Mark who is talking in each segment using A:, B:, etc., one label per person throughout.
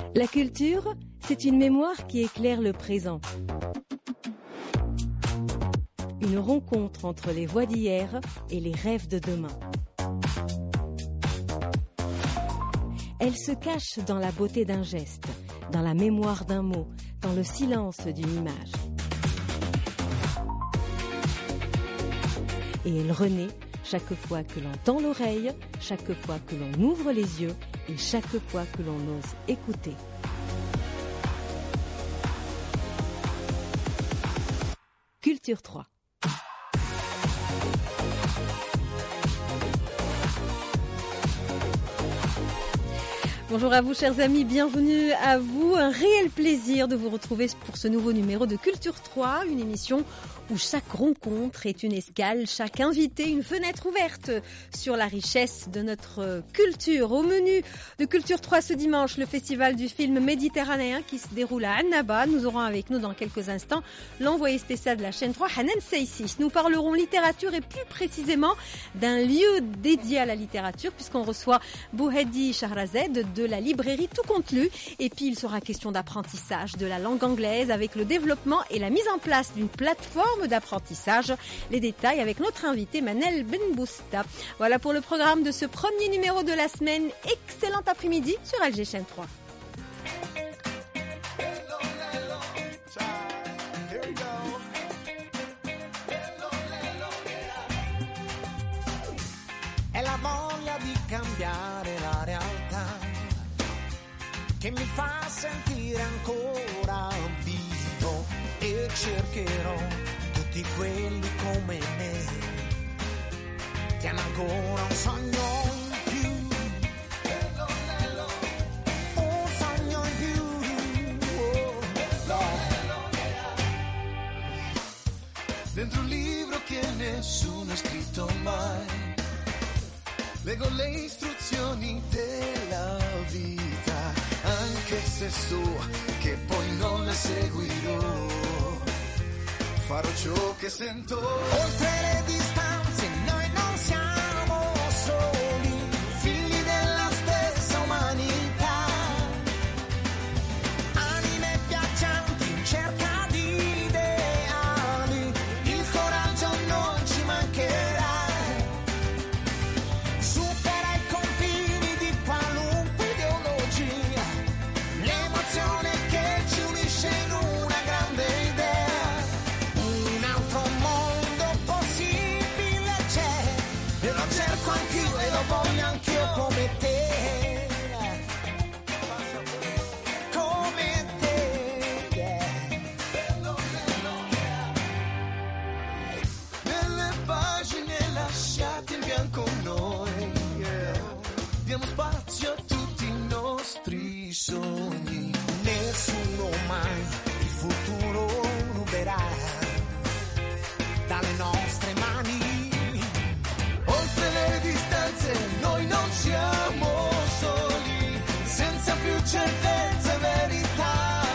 A: La culture, c'est une mémoire qui éclaire le présent. Une rencontre entre les voix d'hier et les rêves de demain. Elle se cache dans la beauté d'un geste, dans la mémoire d'un mot, dans le silence d'une image. Et elle renaît chaque fois que l'on tend l'oreille, chaque fois que l'on ouvre les yeux et chaque fois que l'on ose écouter. Culture 3. Bonjour à vous chers amis, bienvenue à vous. Un réel plaisir de vous retrouver pour ce nouveau numéro de Culture 3, une émission où chaque rencontre est une escale, chaque invité une fenêtre ouverte sur la richesse de notre culture. Au menu de Culture 3 ce dimanche, le festival du film méditerranéen qui se déroule à Annaba. Nous aurons avec nous dans quelques instants l'envoyé spécial de la chaîne 3, Hanan Seissi. Nous parlerons littérature et plus précisément d'un lieu dédié à la littérature puisqu'on reçoit Bouhedi Shahrazed de la librairie Tout Compte Lu. Et puis il sera question d'apprentissage de la langue anglaise avec le développement et la mise en place d'une plateforme d'apprentissage. Les détails avec notre invité Manel Benbousta. Voilà pour le programme de ce premier numéro de la semaine. Excellent après-midi sur Alger Chaîne 3.
B: È la voglia di cambiare la realtà che mi fa sentire ancora vivo e cercherò tutti quelli come me che hanno ancora un sogno in più, un sogno in più, dentro un libro che nessuno ha scritto mai. Leggo le istruzioni della vita, anche se so che poi non le seguirò. Farò ciò che sento. Oltre le distanze noi non siamo soli, figli della stessa umanità. Anime viaggianti in cerca di ideali, il coraggio non ci mancherà. Voglio anch'io come te, come te, yeah. Nelle pagine lasciate in bianco noi, yeah. Diamo spazio a tutti i nostri sogni. Nessuno mai il futuro ruberà dalle nostre mani. Oltre le distanze noi non siamo soli, senza più certezze e verità.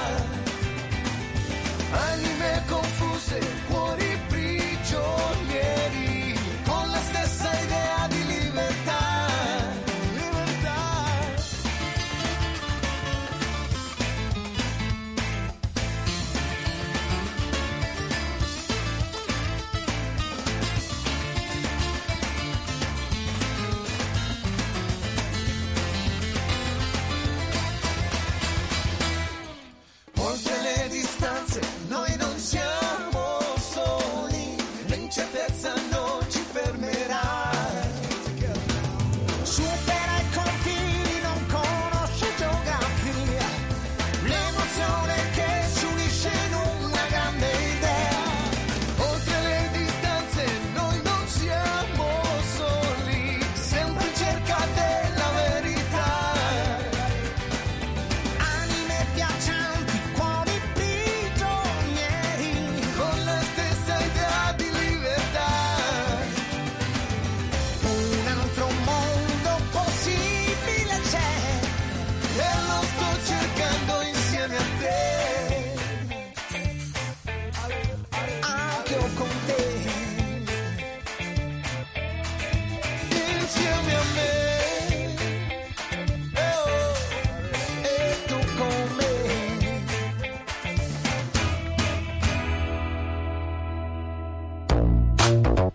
B: Anime confuse, cuori prigionieri, con la stessa idea di libertà. Libertà.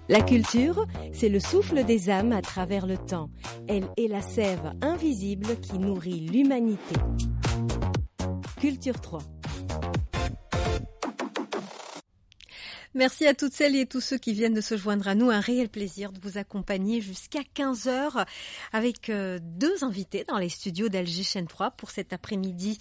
A: La culture, c'est le souffle des âmes à travers le temps. Elle est la sève invisible qui nourrit l'humanité. Culture 3. Merci à toutes celles et tous ceux qui viennent de se joindre à nous. Un réel plaisir de vous accompagner jusqu'à 15h avec deux invités dans les studios d'Alger Chaîne 3 pour cet après-midi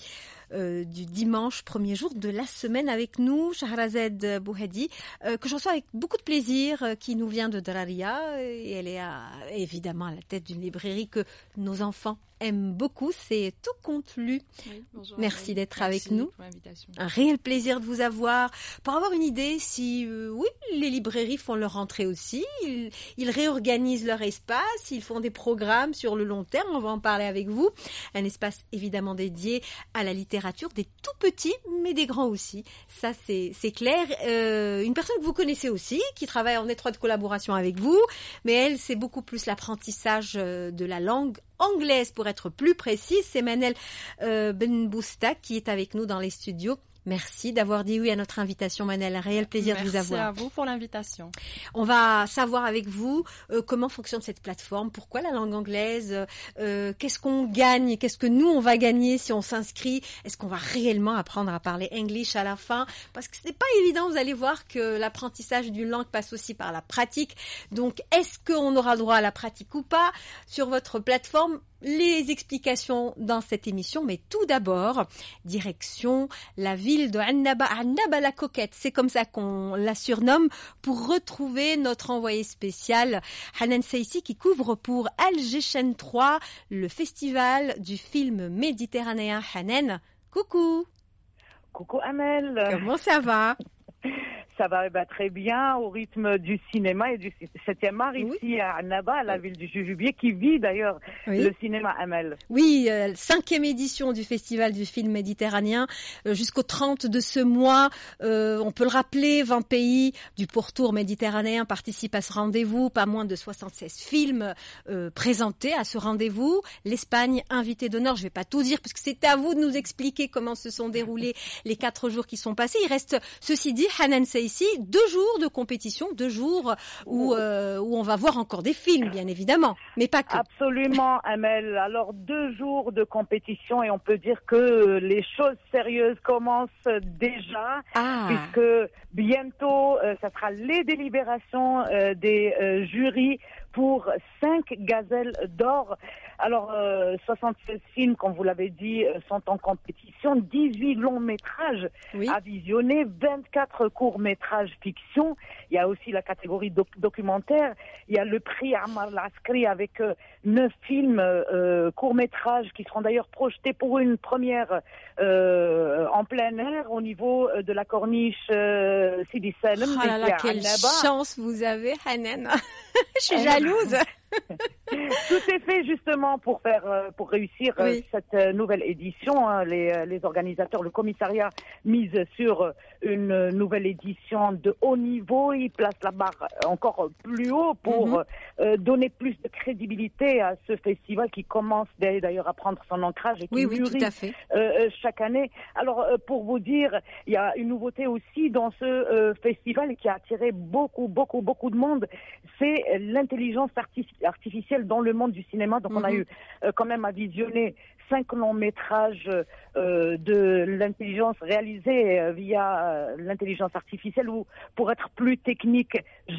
A: du dimanche, premier jour de la semaine avec nous, Shahrazad Bouhadi, que je reçois avec beaucoup de plaisir, qui nous vient de Draria, et elle est évidemment à la tête d'une librairie que nos enfants aiment beaucoup, c'est Tout compte lu.
C: Oui, bonjour.
A: Merci d'être avec nous.
C: Pour l'invitation.
A: Un réel plaisir de vous avoir, pour avoir une idée si, oui, les librairies font leur rentrée aussi, ils réorganisent leur espace, ils font des programmes sur le long terme, on va en parler avec vous. Un espace évidemment dédié à la littérature, des tout petits, mais des grands aussi. Ça, c'est clair. Une personne que vous connaissez aussi, qui travaille en étroite collaboration avec vous, mais elle, c'est beaucoup plus l'apprentissage de la langue anglaise, pour être plus précise. C'est Manel Benboustak qui est avec nous dans les studios. Merci d'avoir dit oui à notre invitation, Manel. Un réel plaisir de vous avoir.
C: Merci à vous pour l'invitation.
A: On va savoir avec vous comment fonctionne cette plateforme, pourquoi la langue anglaise, qu'est-ce qu'on gagne, qu'est-ce que nous on va gagner si on s'inscrit, est-ce qu'on va réellement apprendre à parler English à la fin, parce que ce n'est pas évident, vous allez voir que l'apprentissage d'une langue passe aussi par la pratique. Donc est-ce qu'on aura le droit à la pratique ou pas sur votre plateforme? Les explications dans cette émission, mais tout d'abord, direction la ville de Annaba, Annaba la coquette, c'est comme ça qu'on la surnomme, pour retrouver notre envoyé spécial Hanan Saïsi qui couvre pour Alger Chaîne 3 le festival du film méditerranéen. Hanan, coucou.
D: Coucou Amel.
A: Comment ça va?
D: Ça va très bien au rythme du cinéma et du 7e art ici à Annaba, à la ville du Jujubier, qui vit d'ailleurs le cinéma Amel.
A: Oui, 5e édition du Festival du film méditerranéen jusqu'au 30 de ce mois. On peut le rappeler, 20 pays du pourtour méditerranéen participent à ce rendez-vous. Pas moins de 76 films présentés à ce rendez-vous. L'Espagne, invité d'honneur. Je ne vais pas tout dire parce que c'est à vous de nous expliquer comment se sont déroulés les 4 jours qui sont passés. Il reste, ceci dit, Hanan Saïsi, 2 jours de compétition, 2 jours où on va voir encore des films, bien évidemment, mais pas que.
D: Absolument, Amel. Alors, 2 jours de compétition et on peut dire que les choses sérieuses commencent déjà, puisque bientôt, ça sera les délibérations des jurys pour 5 gazelles d'or. Alors, 76 films, comme vous l'avez dit, sont en compétition, 18 longs métrages à visionner, 24 courts-métrages fiction. Il y a aussi la catégorie documentaire. Il y a le prix Ammar Al-Askari avec 9 films courts-métrages qui seront d'ailleurs projetés pour une première en plein air au niveau de la corniche Sidi Salem.
A: Oh là là, quelle chance vous avez, Hanan. Je suis jalouse.
D: Tout est fait justement pour réussir cette nouvelle édition. Les organisateurs, le commissariat mise sur une nouvelle édition de haut niveau. Ils placent la barre encore plus haut pour donner plus de crédibilité à ce festival qui commence d'ailleurs à prendre son ancrage et qui mûrit chaque année. Alors pour vous dire, il y a une nouveauté aussi dans ce festival qui a attiré beaucoup de monde. C'est l'intelligence artificielle dans le monde du cinéma. Donc on a eu quand même à visionner 5 longs métrages de l'intelligence réalisée via l'intelligence artificielle, ou pour être plus technique,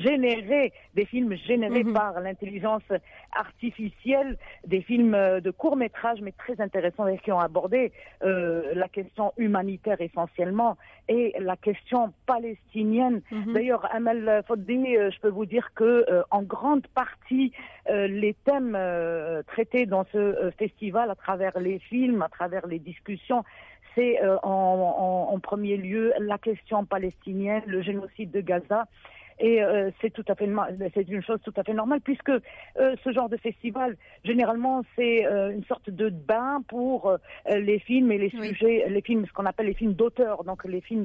D: des films générés par l'intelligence artificielle, des films de court métrage mais très intéressants et qui ont abordé la question humanitaire essentiellement et la question palestinienne. D'ailleurs, Amel Foddi, je peux vous dire que en grande partie les thèmes traités dans ce festival à travers les films, à travers les discussions, c'est en premier lieu la question palestinienne, le génocide de Gaza. Et c'est une chose tout à fait normale, puisque ce genre de festival, généralement, c'est une sorte de bain pour les films et les sujets, les films, ce qu'on appelle les films d'auteur, donc les films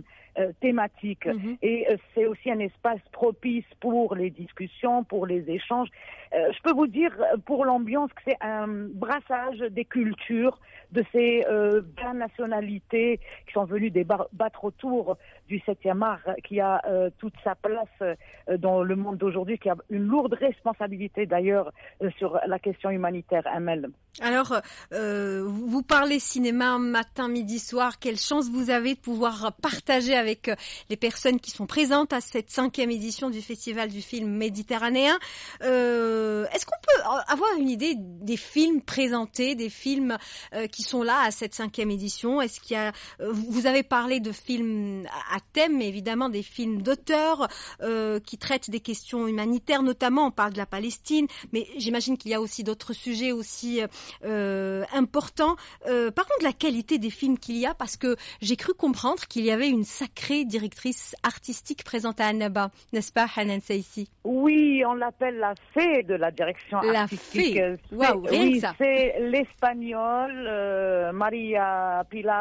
D: thématiques. Et c'est aussi un espace propice pour les discussions, pour les échanges. Je peux vous dire pour l'ambiance que c'est un brassage des cultures, de ces 20 nationalités qui sont venues débattre autour du 7e art, qui a toute sa place dans le monde d'aujourd'hui, qui a une lourde responsabilité d'ailleurs sur la question humanitaire, Amel.
A: Alors, vous parlez cinéma matin, midi, soir. Quelle chance vous avez de pouvoir partager avec les personnes qui sont présentes à cette 5e édition du Festival du film méditerranéen. Est-ce qu'on peut avoir une idée des films présentés, des films qui sont là à cette 5e édition? Est-ce qu'il y a, vous avez parlé de films à thème, mais évidemment des films d'auteurs qui traitent des questions humanitaires, notamment on parle de la Palestine, mais j'imagine qu'il y a aussi d'autres sujets aussi importants. Par contre, la qualité des films qu'il y a, parce que j'ai cru comprendre qu'il y avait une sacrée directrice artistique présente à Annaba, n'est-ce pas, Hanan Saïssi?
D: Oui, on l'appelle la fée de la direction artistique.
A: La fée. Waouh, rien que ça.
D: C'est l'espagnole Maria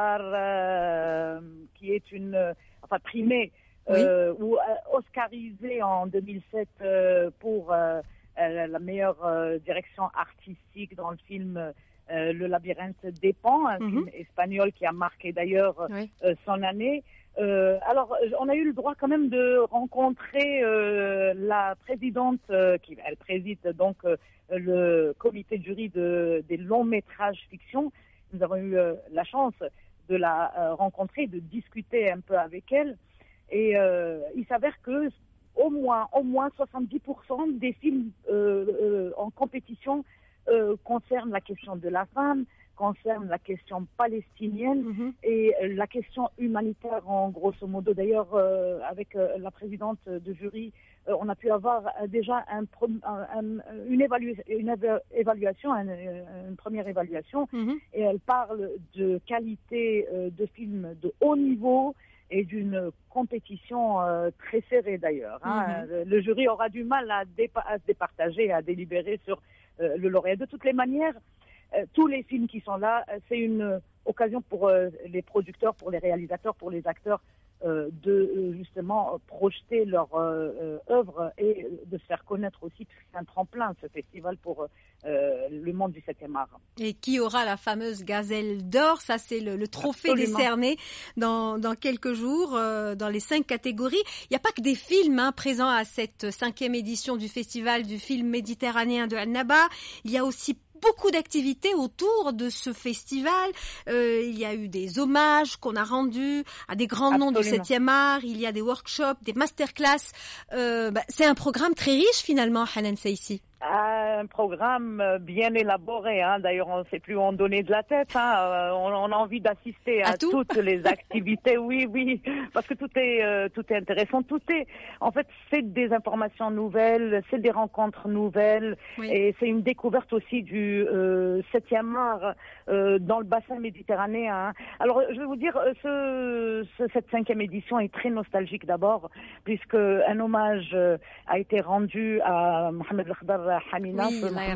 D: Pilar, qui est une primée ou oscarisée en 2007 pour la meilleure direction artistique dans le film Le Labyrinthe des Pans, un film espagnol qui a marqué d'ailleurs son année. Alors, on a eu le droit quand même de rencontrer la présidente, elle préside donc le comité de jury des longs métrages fiction. Nous avons eu la chance de la rencontrer, de discuter un peu avec elle. Et il s'avère que au moins 70% des films en compétition concernent la question de la femme, concerne la question palestinienne et la question humanitaire en grosso modo. D'ailleurs, avec la présidente de jury, on a pu avoir déjà une évaluation, une première évaluation, et elle parle de qualité de films de haut niveau et d'une compétition très serrée d'ailleurs. Le jury aura du mal à se départager, à délibérer sur le lauréat. De toutes les manières, tous les films qui sont là, c'est une occasion pour les producteurs, pour les réalisateurs, pour les acteurs de justement projeter leur œuvre et de se faire connaître aussi, parce que c'est un tremplin ce festival pour le monde du 7e art.
A: Et qui aura la fameuse gazelle d'or, ça c'est le trophée décerné dans quelques jours dans les 5 catégories. Il n'y a pas que des films présents à cette 5e édition du festival du film méditerranéen de Annaba, il y a aussi beaucoup d'activités autour de ce festival. Il y a eu des hommages qu'on a rendus à des grands noms du 7e art. Il y a des workshops, des masterclass. C'est un programme très riche finalement, Hanan Saïssi.
D: Un programme bien élaboré. D'ailleurs, on ne sait plus où en donner de la tête. On a envie d'assister à toutes les activités. Oui, parce que tout est intéressant. En fait, c'est des informations nouvelles, c'est des rencontres nouvelles, et c'est une découverte aussi du 7e art dans le bassin méditerranéen. Alors, je vais vous dire, cette 5e édition est très nostalgique d'abord, puisque un hommage a été rendu à Mohamed Lakhdar Hamina,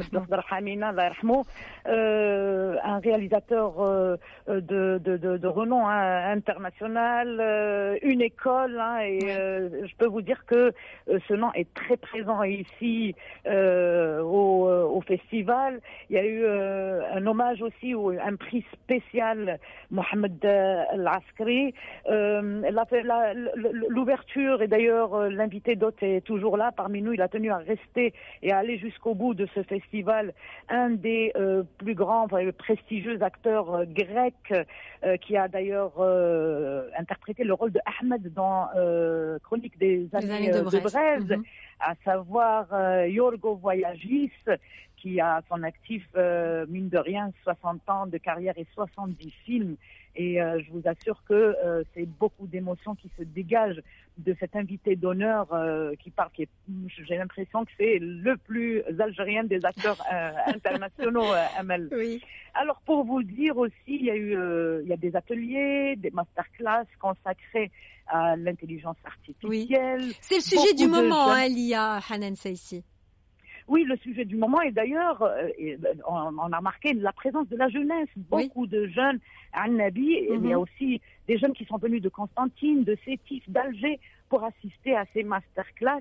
D: un réalisateur de renom international, une école, et je peux vous dire que ce nom est très présent ici au festival. Il y a eu un hommage aussi, un prix spécial, Mohamed Al-Askari. L'ouverture, et d'ailleurs l'invité d'hôte est toujours là parmi nous, il a tenu à rester et à aller jusqu'au bout de ce festival, un des plus grands, prestigieux acteurs grecs qui a d'ailleurs interprété le rôle de Ahmed dans Chronique des années de Braise, à savoir Yorgo Voyagis, qui a à son actif, mine de rien, 60 ans de carrière et 70 films. Et je vous assure que c'est beaucoup d'émotions qui se dégagent de cet invité d'honneur qui parle. J'ai l'impression que c'est le plus algérien des acteurs internationaux, Amel.
A: Oui.
D: Alors, pour vous dire aussi, il y a des ateliers, des masterclass consacrés à l'intelligence artificielle.
A: Oui. C'est le sujet du moment, l'IA, Hanan Saïssi.
D: Oui, le sujet du moment, et d'ailleurs, on a remarqué la présence de la jeunesse, beaucoup de jeunes à Annabi, et il y a aussi des jeunes qui sont venus de Constantine, de Sétif, d'Alger, pour assister à ces masterclass.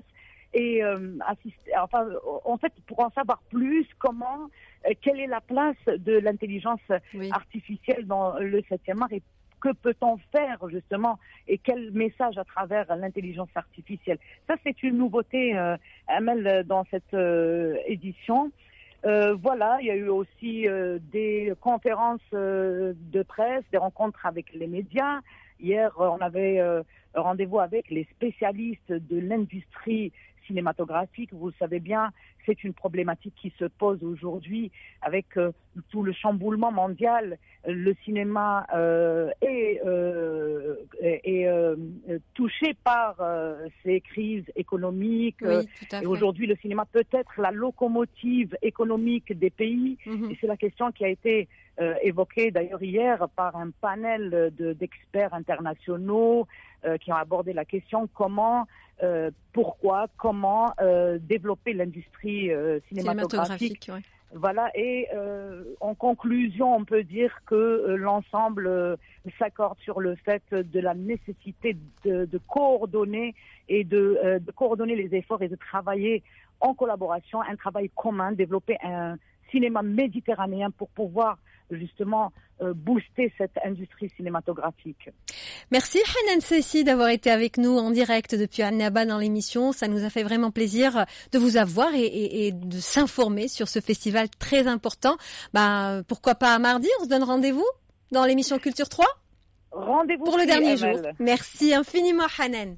D: et en fait, pour en savoir plus, quelle est la place de l'intelligence artificielle dans le 7e art et que peut-on faire justement et quel message à travers l'intelligence artificielle. Ça, c'est une nouveauté, Amel, dans cette édition. Il y a eu aussi des conférences de presse, des rencontres avec les médias. Hier, on avait rendez-vous avec les spécialistes de l'industrie cinématographique. Vous le savez bien, c'est une problématique qui se pose aujourd'hui avec tout le chamboulement mondial. Le cinéma est touché par ces crises économiques.
A: Oui, tout à fait.
D: Et aujourd'hui, le cinéma peut être la locomotive économique des pays. Et c'est la question qui a été évoquée d'ailleurs hier par un panel d'experts internationaux qui ont abordé la question comment développer l'industrie cinématographique.
A: Ouais.
D: Voilà, et en conclusion, on peut dire que l'ensemble s'accorde sur le fait de la nécessité de coordonner et de coordonner les efforts et de travailler en collaboration, un travail commun, développer un cinéma méditerranéen pour pouvoir justement booster cette industrie cinématographique.
A: Merci Hanan Sessi d'avoir été avec nous en direct depuis Annaba dans l'émission. Ça nous a fait vraiment plaisir de vous avoir et de s'informer sur ce festival très important. Pourquoi pas à mardi, on se donne rendez-vous dans l'émission Culture 3 ?
D: Rendez-vous
A: pour le dernier jour. Merci infiniment Hanan.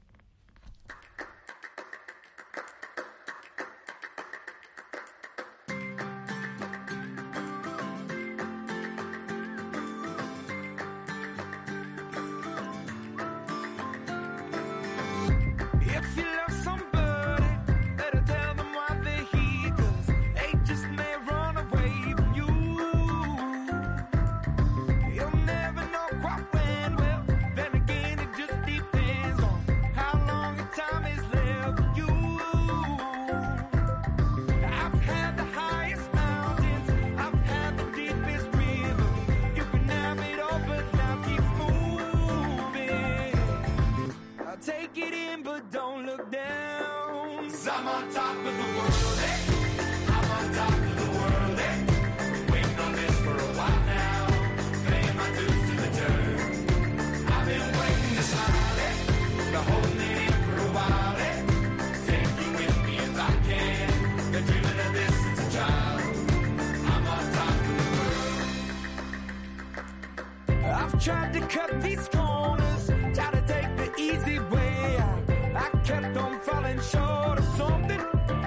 C: Tried to cut these corners, tried to take the easy way out. I kept on falling short of something.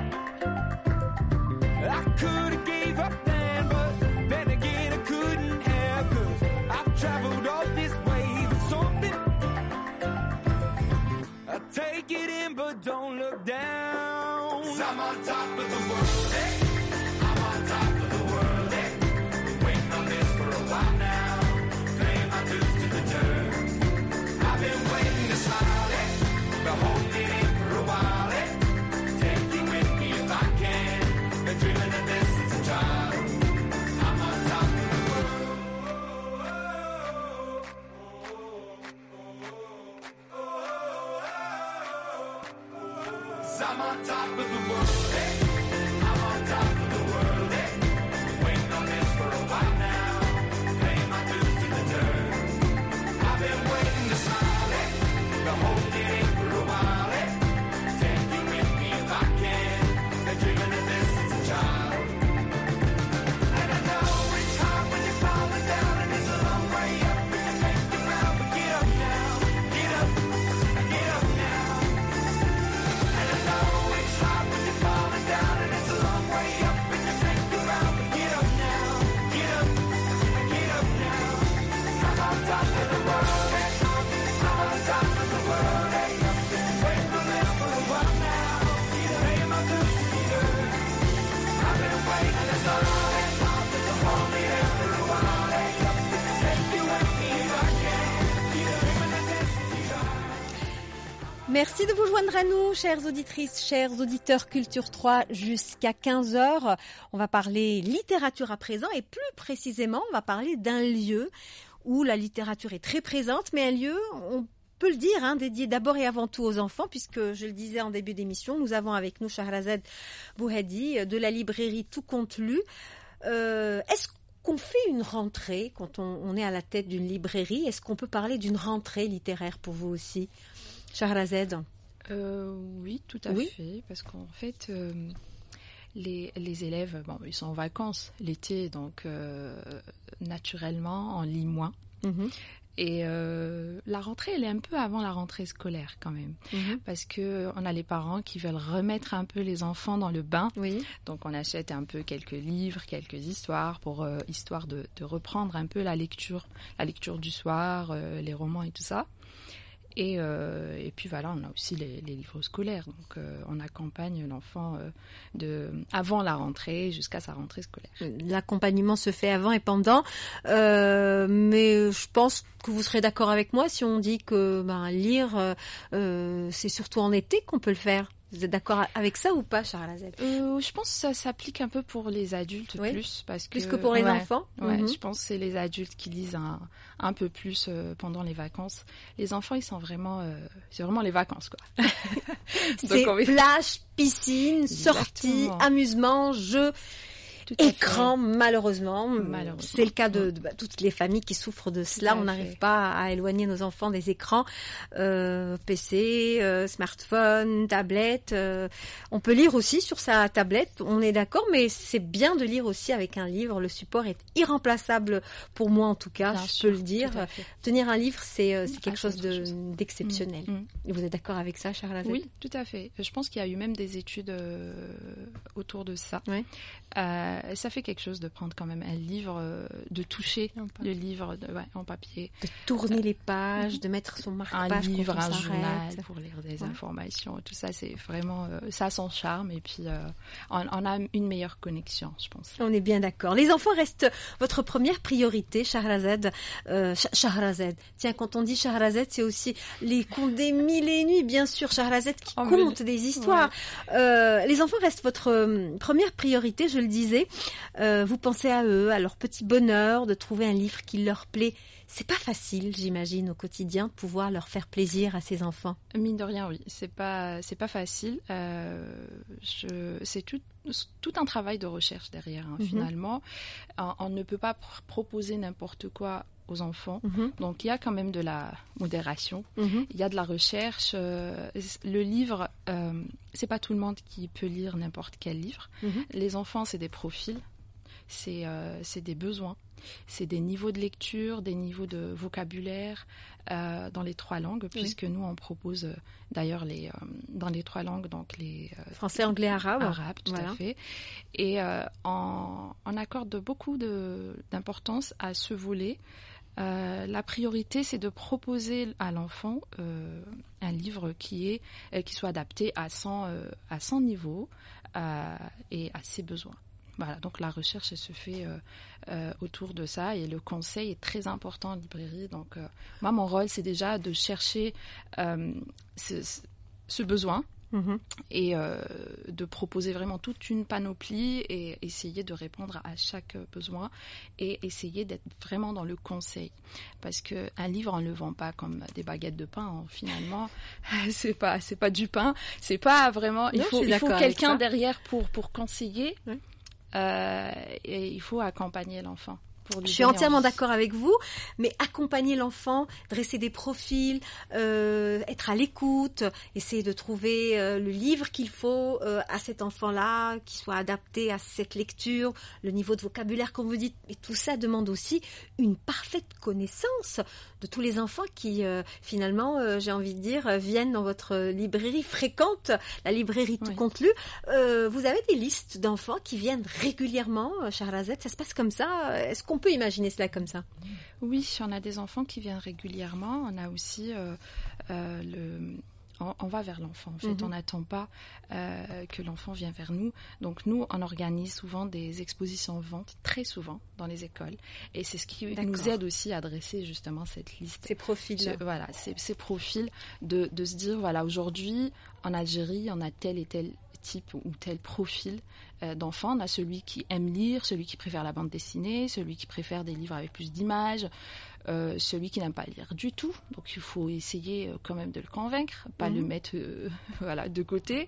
C: I could have gave up then, but then again I couldn't have, 'cause I've traveled all this way for something. I take it in, but don't look down. 'Cause I'm on top of the world, hey. I'm on top of the world, hey. Been waiting on this for a while now. I've been waiting to smile, but holding it for a while, take you with me if I can. Been dreaming of this since a child. I'm on top of the world. I'm on top of the world, I'm on top of the world, Been waiting on this for a while now. Paying my dues to the dirt. I've been waiting to smile, but holding it for a while, take you with me if I can. Been dreaming of this since a child. And I know it's hard when you're falling down, and it's a long way up, and you make you round, but get up now, get up now. And I know it's hard when you're falling down, and it's a long way up, and you make you round, but get up now, get up now. I'm on top of the world.
A: Merci de vous joindre à nous, chères auditrices, chers auditeurs Culture 3, jusqu'à 15h. On va parler littérature à présent et plus précisément, on va parler d'un lieu où la littérature est très présente, mais un lieu, on peut le dire, hein, dédié d'abord et avant tout aux enfants, puisque je le disais en début d'émission, nous avons avec nous Shahrazad Bouhadi de la librairie Tout compte lu. Est-ce qu'on fait une rentrée quand on est à la tête d'une librairie? Est-ce qu'on peut parler d'une rentrée littéraire pour vous aussi, Shahrazad?
E: Oui, tout à fait, parce qu'en fait, les élèves, ils sont en vacances l'été, donc naturellement, on lit moins. Et la rentrée, elle est un peu avant la rentrée scolaire quand même, parce que on a les parents qui veulent remettre un peu les enfants dans le bain. Donc on achète un peu quelques livres, quelques histoires pour histoire de reprendre un peu la lecture du soir, les romans et tout ça. Et puis voilà, on a aussi les livres scolaires. Donc on accompagne l'enfant avant la rentrée jusqu'à sa rentrée scolaire.
A: L'accompagnement se fait avant et pendant, mais je pense que vous serez d'accord avec moi si on dit que lire, c'est surtout en été qu'on peut le faire. Vous êtes d'accord avec ça ou pas, Shahrazad?
E: Je pense que ça s'applique un peu pour les adultes plus. Plus
A: que pour les enfants.
E: Je pense que c'est les adultes qui lisent un peu plus pendant les vacances. Les enfants, ils sont vraiment... c'est vraiment les vacances, quoi.
A: C'est plage, piscine, sortie, amusement, jeux... Écran, malheureusement. C'est le cas de toutes les familles qui souffrent de cela. On n'arrive pas à éloigner nos enfants des écrans, PC, smartphone, tablette. On peut lire aussi sur sa tablette, on est d'accord, mais c'est bien de lire aussi avec un livre. Le support est irremplaçable pour moi en tout cas, je peux le dire. Tenir un livre, c'est quelque chose d'exceptionnel. Vous êtes d'accord avec ça, Shahrazad?
E: Oui, tout à fait. Je pense qu'il y a eu même des études autour de ça. Ça fait quelque chose de prendre quand même un livre, de toucher le livre en papier.
A: De tourner les pages, de mettre son marque-page.
E: Un livre, un journal pour lire des informations. Tout ça, c'est vraiment, ça a son charme. Et puis, on a une meilleure connexion, je pense.
A: On est bien d'accord. Les enfants restent votre première priorité, Shahrazad. Shahrazad. Tiens, quand on dit Shahrazad, c'est aussi les contes des mille et nuits, bien sûr. Shahrazad qui compte des histoires. Les enfants restent votre première priorité, je le disais. Vous pensez à eux, à leur petit bonheur de trouver un livre qui leur plaît. C'est pas facile, j'imagine, au quotidien, de pouvoir leur faire plaisir à ces enfants.
E: Mine de rien, oui, c'est pas facile. C'est tout un travail de recherche derrière, finalement. On ne peut pas proposer n'importe quoi aux enfants. Donc, il y a quand même de la modération. Il y a de la recherche. Le livre, c'est pas tout le monde qui peut lire n'importe quel livre. Les enfants, c'est des profils. C'est des besoins. C'est des niveaux de lecture, des niveaux de vocabulaire dans les 3 langues, puisque nous, on propose d'ailleurs dans les 3 langues, donc les...
A: français, anglais, arabe.
E: Arabe, tout à fait. Et on accorde beaucoup d'importance à ce volet. La priorité, c'est de proposer à l'enfant un livre qui soit adapté à son niveau et à ses besoins. Voilà, donc la recherche elle se fait autour de ça et le conseil est très important en librairie. Donc moi, mon rôle, c'est déjà de chercher ce besoin. Et de proposer vraiment toute une panoplie et essayer de répondre à chaque besoin et essayer d'être vraiment dans le conseil, parce que un livre on le vend pas comme des baguettes de pain, finalement c'est pas du pain, c'est pas vraiment, il faut quelqu'un derrière pour conseiller. Et il faut accompagner l'enfant.
A: Je suis entièrement d'accord avec vous, mais accompagner l'enfant, dresser des profils, être à l'écoute, essayer de trouver le livre qu'il faut à cet enfant-là, qui soit adapté à cette lecture, le niveau de vocabulaire comme vous dites, et tout ça demande aussi une parfaite connaissance de tous les enfants qui finalement, j'ai envie de dire, viennent dans votre librairie, fréquentent la librairie Tout compte lu. Vous avez des listes d'enfants qui viennent régulièrement, Shahrazad, ça se passe comme ça? Est-ce qu'on peut imaginer cela comme ça?
E: Oui, on a des enfants qui viennent régulièrement. On a aussi on va vers l'enfant. En fait, on n'attend pas que l'enfant vienne vers nous. Donc nous, on organise souvent des expositions ventes, très souvent, dans les écoles. Et c'est ce qui nous aide aussi à dresser justement cette liste.
A: Ces profils.
E: Ces profils de se dire, voilà, aujourd'hui, en Algérie, on a tel et tel type ou tel profil d'enfant. On a celui qui aime lire, celui qui préfère la bande dessinée, celui qui préfère des livres avec plus d'images, celui qui n'aime pas lire du tout. Donc il faut essayer quand même de le convaincre, pas le mettre de côté.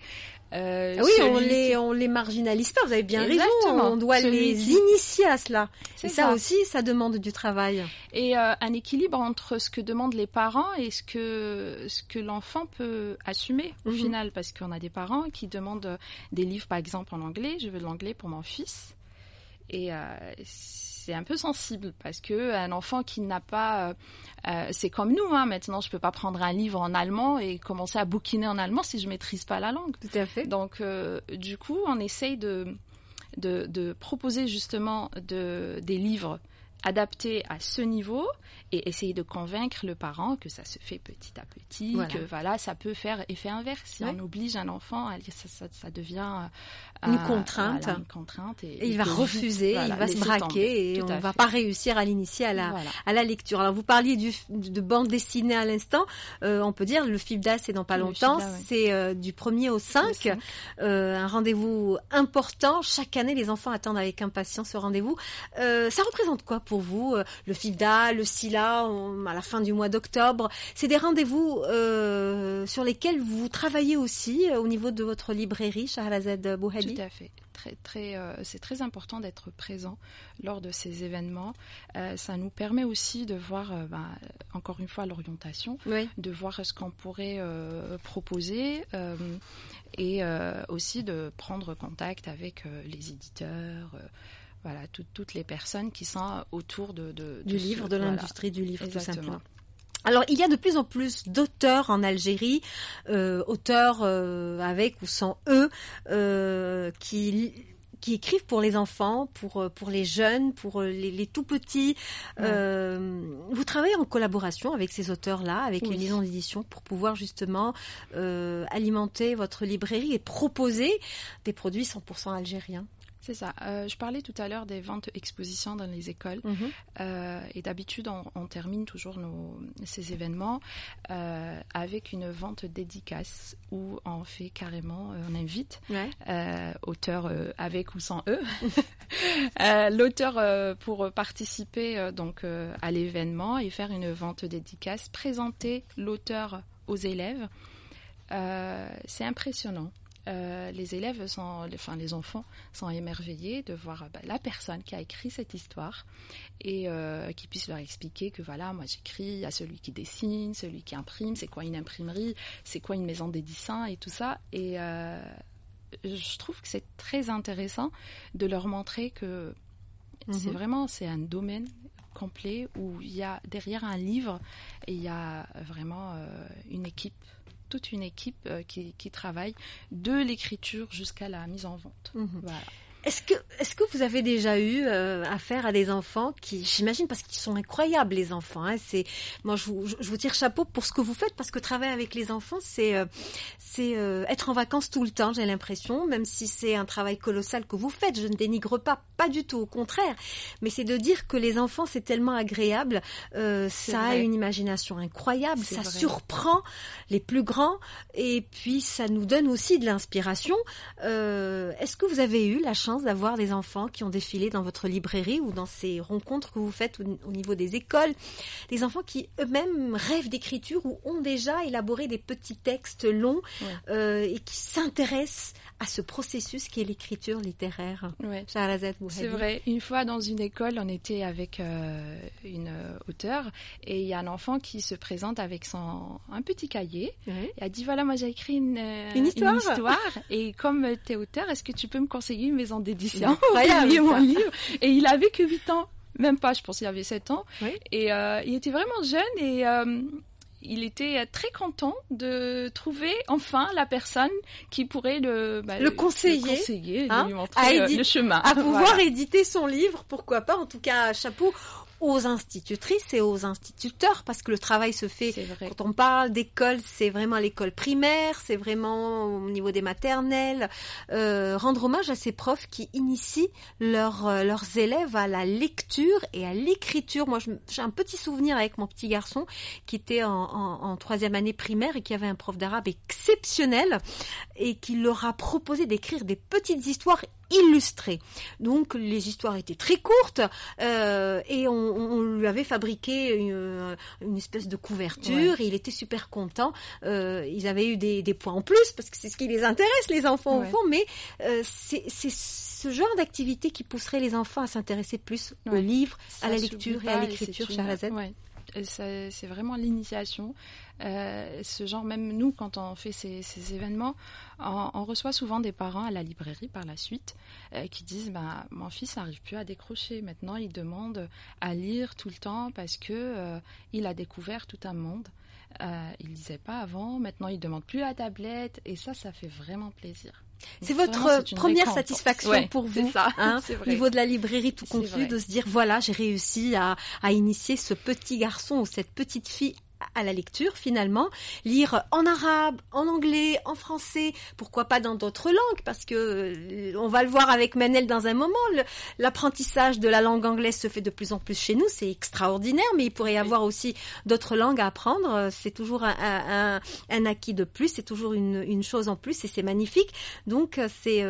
A: Oui, on les marginalise pas, vous avez bien raison, on doit les initier à cela. Et ça aussi, ça demande du travail.
E: Et un équilibre entre ce que demandent les parents et ce que l'enfant peut assumer au final, parce qu'on a des parents qui demandent des livres par exemple en anglais, je veux de l'anglais pour mon fils. Et c'est un peu sensible parce que un enfant qui n'a pas, c'est comme nous, maintenant je peux pas prendre un livre en allemand et commencer à bouquiner en allemand si je maîtrise pas la langue.
A: Tout à fait.
E: Donc du coup, on essaye de proposer justement des livres adaptés à ce niveau et essayer de convaincre le parent que ça se fait petit à petit, que ça peut faire effet inverse. Si on oblige un enfant à lire, ça devient
A: une contrainte.
E: Une contrainte et
A: il va refuser, il va se braquer et on ne va pas réussir à l'initier à la lecture. Alors vous parliez de bande dessinée à l'instant, on peut dire le FIBDA c'est dans pas longtemps, c'est du 1er au 5, un rendez-vous important. Chaque année les enfants attendent avec impatience ce rendez-vous. Ça représente quoi pour vous, le FIBDA, le SILA, à la fin du mois d'octobre? C'est des rendez-vous sur lesquels vous travaillez aussi au niveau de votre librairie, Shahrazad Bouhadi?
E: Tout à fait. C'est très important d'être présent lors de ces événements. Ça nous permet aussi de voir, encore une fois, l'orientation, de voir ce qu'on pourrait proposer et aussi de prendre contact avec les éditeurs, toutes les personnes qui sont autour du livre, de l'industrie du livre, tout simplement.
A: Alors, il y a de plus en plus d'auteurs en Algérie, auteurs avec ou sans qui écrivent pour les enfants, pour les jeunes, pour les tout petits. Vous travaillez en collaboration avec ces auteurs-là, avec les maisons d'édition, pour pouvoir justement alimenter votre librairie et proposer des produits 100% algériens.
E: C'est ça. Je parlais tout à l'heure des ventes expositions dans les écoles. Et d'habitude, on termine toujours ces événements avec une vente dédicace où on fait carrément, on invite auteurs avec ou sans eux, l'auteur pour participer à l'événement et faire une vente dédicace, présenter l'auteur aux élèves. C'est impressionnant. Les élèves les enfants sont émerveillés de voir la personne qui a écrit cette histoire et qui puisse leur expliquer que moi j'écris à celui qui dessine, celui qui imprime, c'est quoi une imprimerie, c'est quoi une maison d'édition et tout ça. Et je trouve que c'est très intéressant de leur montrer que c'est un domaine complet où il y a derrière un livre et il y a vraiment toute une équipe qui travaille de l'écriture jusqu'à la mise en vente. Voilà.
A: Est-ce que vous avez déjà eu affaire à des enfants qui, j'imagine, parce qu'ils sont incroyables les enfants, moi je vous tire chapeau pour ce que vous faites, parce que travailler avec les enfants c'est être en vacances tout le temps, j'ai l'impression, même si c'est un travail colossal que vous faites, je ne dénigre pas du tout, au contraire, mais c'est de dire que les enfants c'est tellement agréable, ça a une imagination incroyable, ça surprend les plus grands et puis ça nous donne aussi de l'inspiration. Est-ce que vous avez eu la chance d'avoir des enfants qui ont défilé dans votre librairie ou dans ces rencontres que vous faites au niveau des écoles, des enfants qui eux-mêmes rêvent d'écriture ou ont déjà élaboré des petits textes longs et qui s'intéressent à ce processus qui est l'écriture littéraire? Shahrazad Bouhadi.
E: C'est vrai. Une fois dans une école, on était avec une auteure et il y a un enfant qui se présente avec un petit cahier. Et a dit moi j'ai écrit une histoire et comme tu es auteur, est-ce que tu peux me conseiller une maison d'édition pour publier mon livre? Et il avait que 8 ans, même pas, je pense qu'il avait 7 ans. Et il était vraiment jeune et il était très content de trouver enfin la personne qui pourrait le conseiller, lui montrer le chemin.
A: À pouvoir éditer son livre, pourquoi pas, en tout cas, chapeau aux institutrices et aux instituteurs, parce que le travail se fait, quand on parle d'école, c'est vraiment l'école primaire, c'est vraiment au niveau des maternelles, rendre hommage à ces profs qui initient leurs élèves à la lecture et à l'écriture. Moi, j'ai un petit souvenir avec mon petit garçon qui était en 3e année primaire et qui avait un prof d'arabe exceptionnel et qui leur a proposé d'écrire des petites histoires illustrées. Donc les histoires étaient très courtes et on lui avait fabriqué une espèce de couverture et il était super content. Ils avaient eu des points en plus parce que c'est ce qui les intéresse, les enfants au fond, mais c'est ce genre d'activité qui pousserait les enfants à s'intéresser plus aux livres, à la lecture et à l'écriture, Shahrazad.
E: C'est vraiment l'initiation. Ce genre, même nous, quand on fait ces événements, on reçoit souvent des parents à la librairie par la suite qui disent mon fils n'arrive plus à décrocher. Maintenant, il demande à lire tout le temps parce que il a découvert tout un monde. Il ne lisait pas avant. Maintenant, il ne demande plus la tablette. Et ça fait vraiment plaisir.
A: C'est votre première satisfaction pour vous, au niveau de la librairie tout conclu, de se dire voilà, j'ai réussi à initier ce petit garçon ou cette petite fille à la lecture finalement, lire en arabe, en anglais, en français, pourquoi pas dans d'autres langues, parce que on va le voir avec Manel dans un moment, l'apprentissage de la langue anglaise se fait de plus en plus chez nous, c'est extraordinaire, mais il pourrait y avoir aussi d'autres langues à apprendre, c'est toujours un acquis de plus, c'est toujours une chose en plus et c'est magnifique. Donc c'est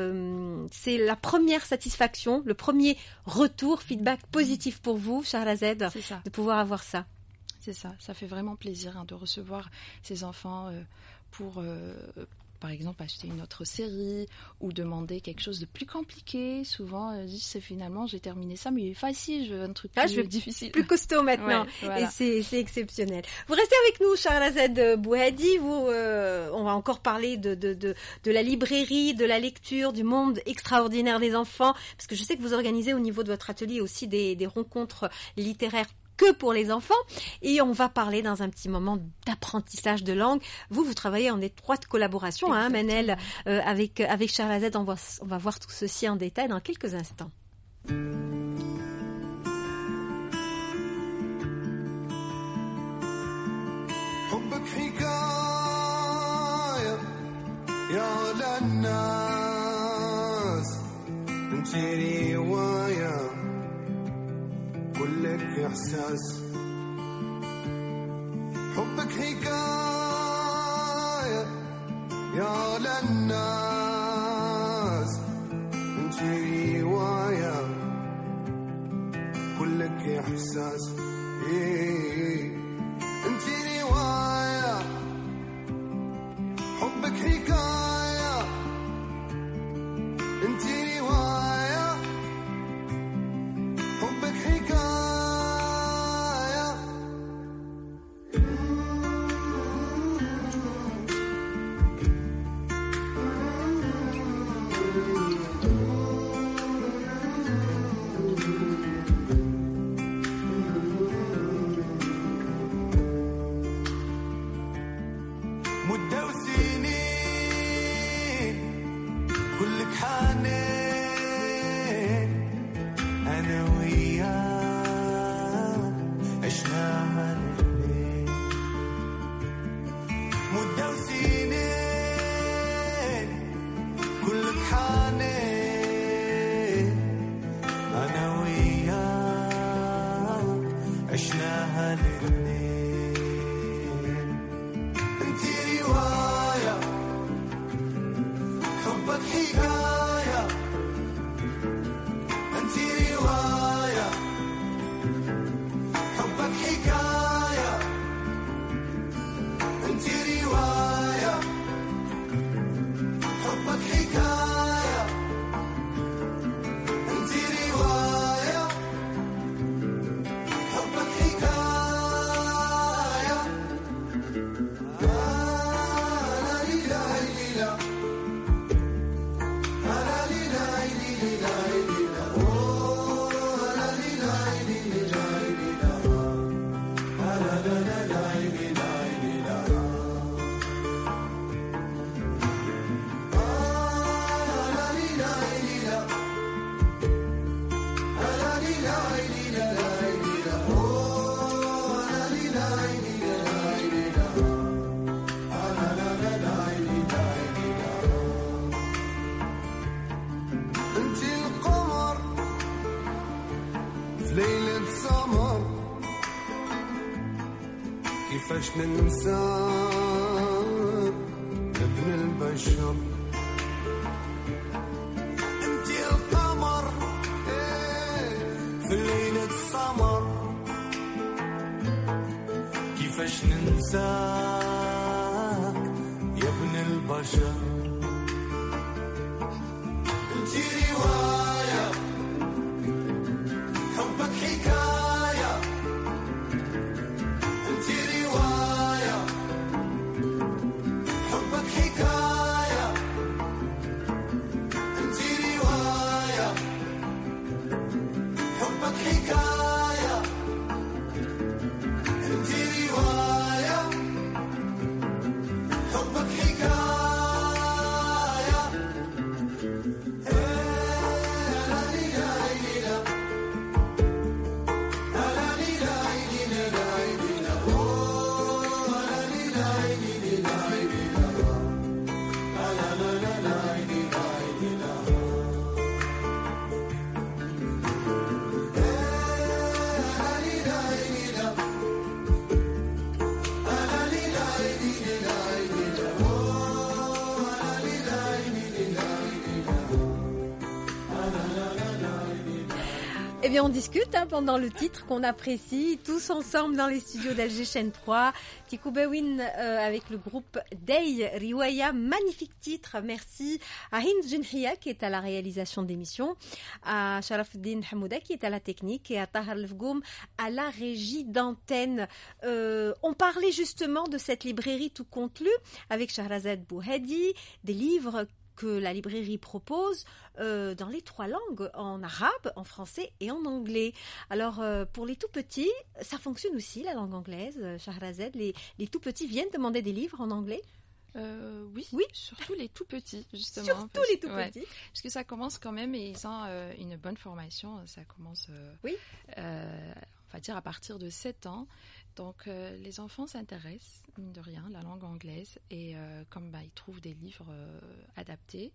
A: la première satisfaction, le premier retour, feedback positif pour vous, Shahrazad, de pouvoir avoir ça.
E: C'est ça, ça fait vraiment plaisir de recevoir ces enfants pour, par exemple, acheter une autre série ou demander quelque chose de plus compliqué. Souvent, c'est finalement, j'ai terminé ça, mais il est facile, je veux un truc plus difficile.
A: Plus costaud maintenant, voilà. Et c'est exceptionnel. Vous restez avec nous, Shahrazad Bouhadi. On va encore parler de la librairie, de la lecture, du monde extraordinaire des enfants, parce que je sais que vous organisez au niveau de votre atelier aussi des rencontres littéraires que pour les enfants, et on va parler dans un petit moment d'apprentissage de langue. Vous travaillez en étroite collaboration, Manel, avec Shahrazad. On va voir tout ceci en détail dans quelques instants.
B: كلك إحساس حبك حكاية يا للناس انت رواية كلك إحساس انت رواية حبك حكاية انت رواية حبك حكاية مدة وسنين كلك حنين أنا وياك عشناها الاثنين مدة وسنين كلك حنين أنا وياك عشناها الاثنين انتي رواية حبك حكاية انتي رواية حبك حكاية انتي رواية حبك حكاية انتي رواية حبك حكاية كيفاش ننساك يا ابن البشر انتي القمر في ليلة سمر كيفاش ننساك يا ابن البشر انتي رواية حبك حكاية انتي رواية حبك حكاية انتي رواية حبك حكاية انتي رواية حبك حكاية
A: Eh bien, on discute pendant le titre qu'on apprécie, tous ensemble dans les studios d'Alger Chaîne 3. Tikou Bewin avec le groupe Day Riwaya, magnifique titre. Merci à Hind Junhiya qui est à la réalisation d'émissions, à Sharafuddin Hamouda qui est à la technique et à Tahar Lefgoum à la régie d'antenne. On parlait justement de cette librairie tout compte lu avec Shahrazad Bouhadi, des livres que la librairie propose dans les 3 langues, en arabe, en français et en anglais. Alors, pour les tout-petits, ça fonctionne aussi, la langue anglaise, Shahrazad. Les tout-petits viennent demander des livres en anglais?
E: Oui, surtout les tout-petits, justement.
A: Surtout les tout-petits.
E: Ouais, parce que ça commence quand même et ils ont une bonne formation. Ça commence, on va dire, à partir de 7 ans. Donc, les enfants s'intéressent, mine de rien, à la langue anglaise. Et comme ils trouvent des livres adaptés,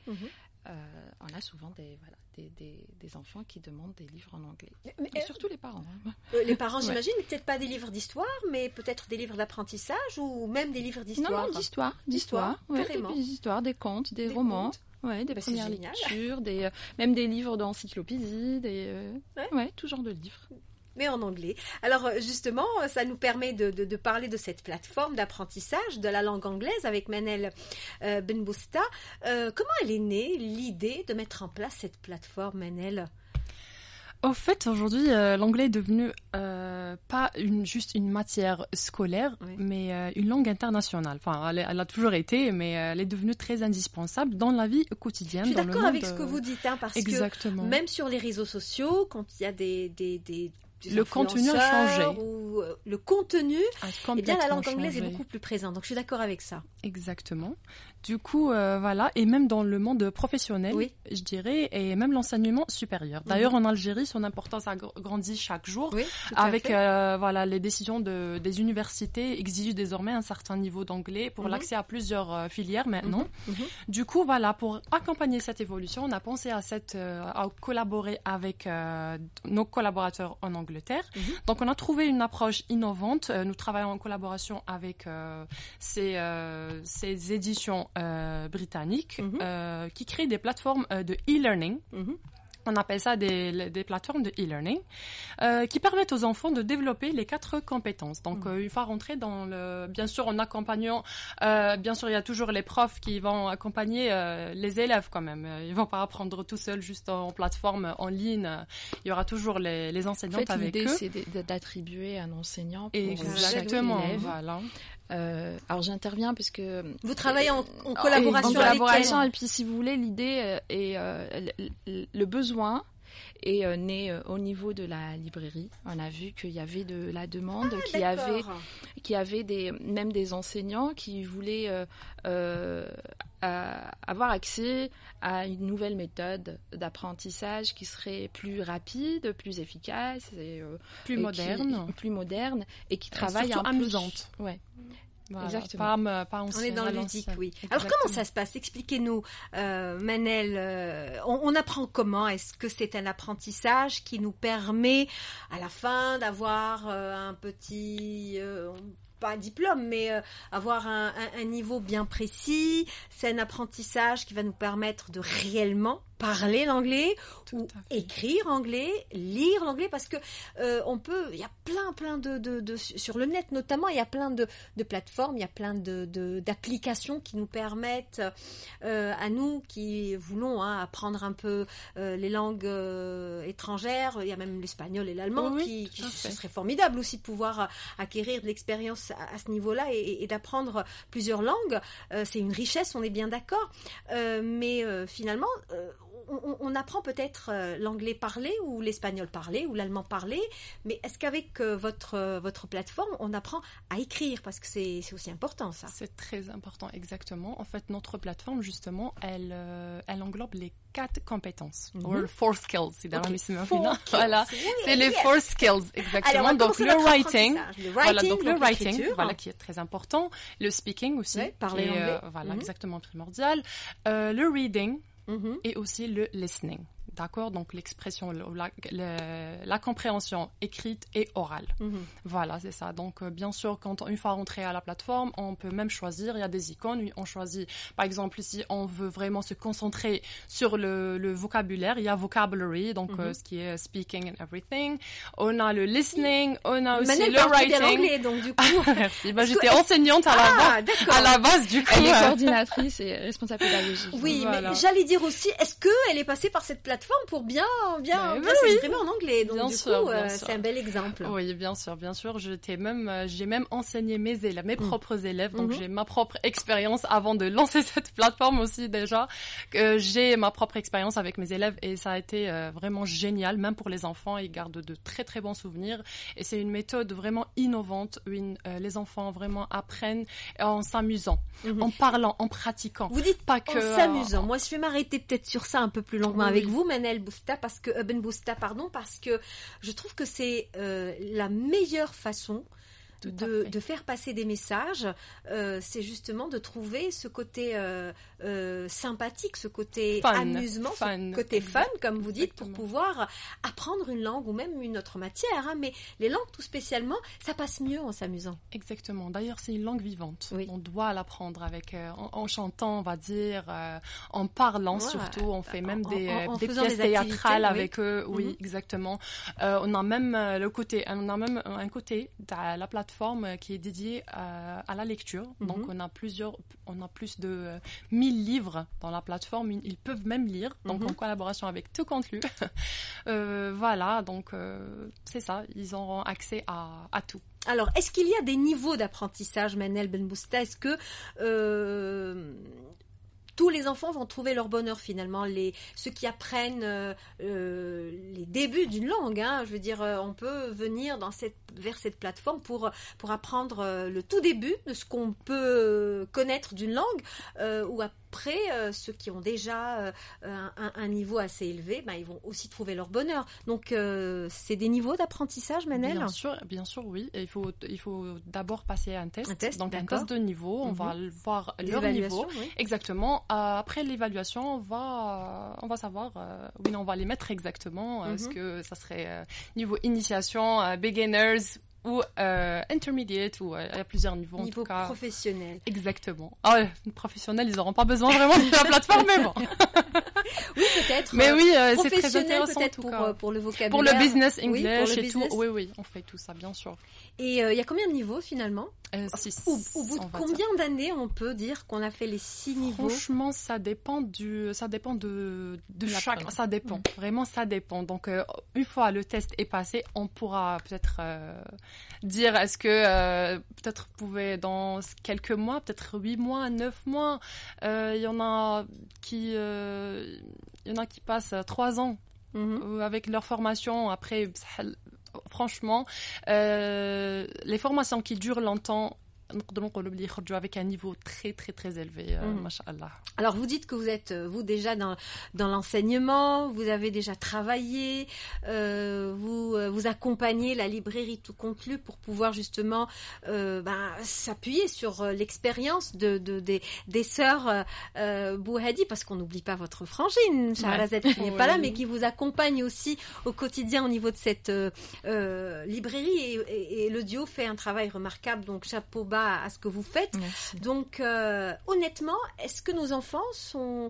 E: on a souvent des enfants qui demandent des livres en anglais. Et surtout les parents.
A: Les parents, j'imagine, mais peut-être pas des livres d'histoire, mais peut-être des livres d'apprentissage ou même des livres d'histoire.
E: Non, d'histoire.
A: Carrément.
E: Des histoires, des contes, des romans. Ouais, des premières lectures, même des livres d'encyclopédie, tout genre de livres.
A: Mais en anglais. Alors justement, ça nous permet de parler de cette plateforme d'apprentissage de la langue anglaise avec Manel Benbousta. Comment elle est née, l'idée de mettre en place cette plateforme, Manel ?
F: Au fait, aujourd'hui, l'anglais est devenu pas juste une matière scolaire, mais une langue internationale. Enfin, elle a toujours été, mais elle est devenue très indispensable dans la vie quotidienne.
A: Je suis d'accord avec ce que vous dites, parce
F: Exactement.
A: que même sur les réseaux sociaux, quand il y a des
F: le contenu a changé.
A: Ou le contenu, eh bien la langue anglaise est beaucoup plus présente. Donc je suis d'accord avec ça.
F: Exactement. Du coup, voilà, et même dans le monde professionnel, je dirais, et même l'enseignement supérieur. D'ailleurs, en Algérie, son importance a grandi chaque jour, avec les décisions des universités exigent désormais un certain niveau d'anglais pour l'accès à plusieurs filières maintenant. Du coup, voilà, pour accompagner cette évolution, on a pensé à collaborer avec nos collaborateurs en Angleterre. Donc, on a trouvé une approche innovante. Nous travaillons en collaboration avec ces éditions britanniques qui créent des plateformes de e-learning. On appelle ça des plateformes de e-learning qui permettent aux enfants de développer les 4 compétences. Donc, une fois rentrés dans bien sûr, en accompagnant, bien sûr, il y a toujours les profs qui vont accompagner les élèves quand même. Ils vont pas apprendre tout seuls juste en plateforme en ligne. Il y aura toujours les enseignantes avec eux.
E: En fait, l'idée, c'est d'attribuer un enseignant pour
F: Exactement,
E: chaque élève.
F: Voilà.
E: Alors j'interviens parce que
A: vous travaillez en collaboration avec elle.
E: Et puis si vous voulez, l'idée est le besoin est né au niveau de la librairie. On a vu qu'il y avait de la demande, qu'il y avait même des enseignants qui voulaient avoir accès à une nouvelle méthode d'apprentissage qui serait plus rapide, plus efficace,
F: plus
E: moderne et qui travaille
F: surtout amusante.
E: Ouais.
F: Voilà,
E: exactement.
F: Pas
A: on est dans le ludique, oui. Alors comment ça se passe? Expliquez-nous, Manel. On apprend comment? Est-ce que c'est un apprentissage qui nous permet à la fin d'avoir un petit pas un diplôme, mais avoir un niveau bien précis. C'est un apprentissage qui va nous permettre de réellement parler l'anglais ou écrire anglais, lire l'anglais, parce que il y a plein de sur le net notamment, il y a plein de plateformes, il y a plein d'applications qui nous permettent à nous qui voulons apprendre un peu les langues étrangères, il y a même l'espagnol et l'allemand qui ce serait formidable aussi de pouvoir acquérir de l'expérience à ce niveau-là et d'apprendre plusieurs langues. C'est une richesse, on est bien d'accord, mais finalement on apprend peut-être l'anglais parlé ou l'espagnol parlé ou l'allemand parlé, mais est-ce qu'avec votre plateforme, on apprend à écrire, parce que c'est aussi important ça.
F: C'est très important, exactement. En fait, notre plateforme, justement, elle englobe les 4 compétences, ou 4 skills, si dans voilà, c'est les 4 skills, exactement.
A: Alors,
F: donc le writing,
A: l'écriture,
F: voilà, qui est très important, le speaking aussi,
A: parler anglais,
F: voilà, exactement primordial, le reading, et aussi le listening. D'accord, donc l'expression, la compréhension écrite et orale. Voilà, c'est ça. Donc, bien sûr, une fois rentré à la plateforme, on peut même choisir. Il y a des icônes. On choisit, par exemple, si on veut vraiment se concentrer sur le vocabulaire, il y a vocabulary, donc ce qui est speaking and everything. On a le listening, on a aussi
A: Manel
F: le writing.
A: Anglais, donc du coup.
F: Merci. J'étais enseignante à la base, du coup.
E: Elle est coordinatrice et responsable pédagogique.
A: Oui,
F: voilà.
A: mais j'allais dire aussi, est-ce qu'elle est passée par cette plateforme pour bien s'exprimer en anglais. Donc
F: bien
A: du
F: sûr,
A: coup, c'est un bel exemple.
F: Oui, bien sûr. J'ai même enseigné mes élèves, mes propres élèves. Donc j'ai ma propre expérience avant de lancer cette plateforme aussi déjà. J'ai ma propre expérience avec mes élèves et ça a été vraiment génial, même pour les enfants. Ils gardent de très très bons souvenirs et c'est une méthode vraiment innovante où les enfants vraiment apprennent en s'amusant, en parlant, en pratiquant.
A: Vous dites
F: pas que
A: en s'amusant. Moi, je vais m'arrêter peut-être sur ça un peu plus longuement avec vous, Manel Bousta, parce que je trouve que c'est la meilleure façon de faire passer des messages, c'est justement de trouver ce côté sympathique, ce côté amusement, ce côté fun, comme vous dites, pour pouvoir apprendre une langue ou même une autre matière. Mais les langues, tout spécialement, ça passe mieux en s'amusant.
F: Exactement. D'ailleurs, c'est une langue vivante. Oui. On doit l'apprendre en chantant, on va dire, en parlant surtout. On fait même des pièces théâtrales avec eux. Oui, exactement. On a même un côté de la plateforme qui est dédiée à la lecture. Donc, on a plus de 1000 livres dans la plateforme. Ils peuvent même lire, donc en collaboration avec Tout Compte Lu. Voilà, donc c'est ça. Ils auront accès à tout.
A: Alors, est-ce qu'il y a des niveaux d'apprentissage, Manel Benbousta? Est-ce que tous les enfants vont trouver leur bonheur finalement, ceux qui apprennent les débuts d'une langue. Je veux dire, on peut venir vers cette plateforme pour apprendre le tout début de ce qu'on peut connaître d'une langue, ou après, ceux qui ont déjà un niveau assez élevé, ils vont aussi trouver leur bonheur. Donc, c'est des niveaux d'apprentissage, Manel?
F: Bien sûr, oui. Et il faut d'abord passer un test. Donc, un test de niveau. On va voir leur niveau. Oui. Exactement. Après l'évaluation, on va savoir, on va les mettre exactement. Est-ce que ça serait niveau initiation, beginners ou intermediate, ou il y a plusieurs niveaux en tout cas.
A: Niveau professionnel.
F: Exactement. Professionnels, ils n'auront pas besoin vraiment de la plateforme, mais bon.
A: Oui, peut-être.
F: Mais oui, c'est très intéressant
A: peut-être
F: en tout cas.
A: pour le vocabulaire.
F: Pour le business English
A: et
F: tout. Oui, on fait tout ça, bien sûr.
A: Et il y a combien de niveaux finalement?
F: 6.
A: Au bout de combien d'années on peut dire qu'on a fait les 6 niveaux?
F: Franchement, ça dépend de chaque. Ça dépend. Vraiment, ça dépend. Donc, une fois le test est passé, on pourra peut-être dire est-ce que peut-être vous pouvez dans quelques mois, peut-être 8 mois, 9 mois. Il y en a qui passent 3 ans avec leur formation. Après, franchement, les formations qui durent longtemps, نقدروا نقولوا بلي يخرجوا avec un niveau très très très élevé machallah.
A: Alors vous dites que vous êtes vous déjà dans l'enseignement, vous avez déjà travaillé, vous accompagnez la librairie Tout Compte Lu pour pouvoir justement s'appuyer sur l'expérience des sœurs Bouhadi, parce qu'on n'oublie pas votre frangine Shahrazad qui n'est pas là mais qui vous accompagne aussi au quotidien au niveau de cette librairie et le duo fait un travail remarquable, donc chapeau bas à ce que vous faites.
E: Merci.
A: Donc honnêtement, est-ce que nos enfants sont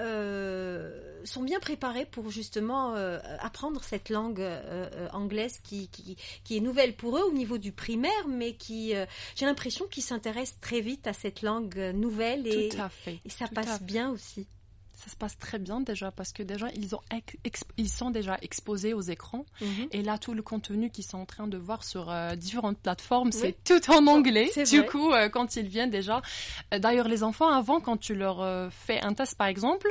A: bien préparés pour justement apprendre cette langue anglaise qui est nouvelle pour eux au niveau du primaire, mais qui j'ai l'impression qu'ils s'intéressent très vite à cette langue nouvelle et ça passe bien aussi.
F: Ça se passe très bien déjà parce que déjà ils sont déjà exposés aux écrans et là tout le contenu qu'ils sont en train de voir sur différentes plateformes c'est tout en anglais. Du coup quand ils viennent déjà, d'ailleurs les enfants avant quand tu leur fais un test par exemple,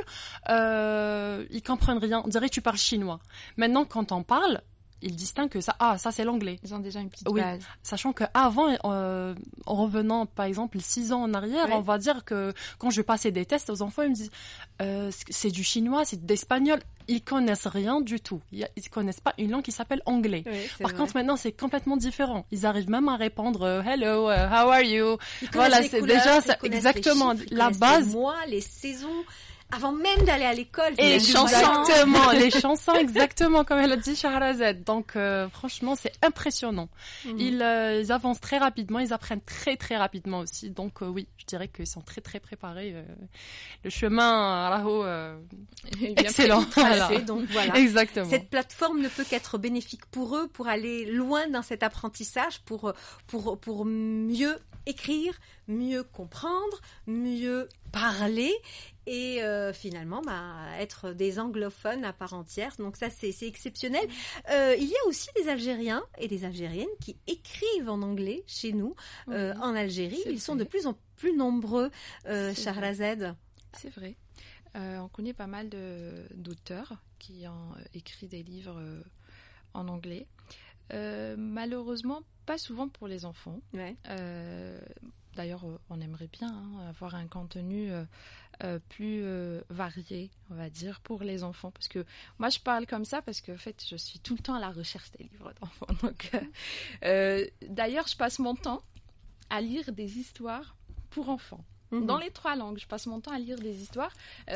F: ils comprennent rien. On dirait que tu parles chinois. Maintenant quand on parle, ils distinguent que ça c'est l'anglais.
E: Ils ont déjà une petite base.
F: Sachant qu'avant, en revenant par exemple 6 ans en arrière, on va dire que quand je passais des tests aux enfants, ils me disent c'est du chinois, c'est de l'espagnol. Ils connaissent rien du tout. Ils connaissent pas une langue qui s'appelle anglais. Par contre, maintenant, c'est complètement différent. Ils arrivent même à répondre hello, how are you.
A: Voilà, c'est déjà ça,
F: exactement
A: les chiffres,
F: la base.
A: Les mois, les saisons. Avant même d'aller à l'école.
F: Et exactement, les chansons, exactement comme elle a dit Shahrazad. Donc franchement, c'est impressionnant. Ils avancent très rapidement, ils apprennent très très rapidement aussi. Donc oui, je dirais qu'ils sont très très préparés. Le chemin à la haut, excellent.
A: Tracé, donc voilà.
F: Exactement.
A: Cette plateforme ne peut qu'être bénéfique pour eux, pour aller loin dans cet apprentissage, pour mieux écrire, mieux comprendre, mieux parler et finalement être des anglophones à part entière. Donc ça c'est exceptionnel. Il y a aussi des Algériens et des Algériennes qui écrivent en anglais chez nous en Algérie. Ils sont de plus en plus nombreux, Shahrazad.
E: C'est vrai. On connaît pas mal d'auteurs qui ont écrit des livres en anglais. Malheureusement, pas souvent pour les enfants. D'ailleurs, on aimerait bien avoir un contenu plus varié, on va dire, pour les enfants. Parce que moi, je parle comme ça parce que, en fait, je suis tout le temps à la recherche des livres d'enfants. Donc, d'ailleurs, je passe mon temps à lire des histoires pour enfants. Dans les 3 langues, je passe mon temps à lire des histoires,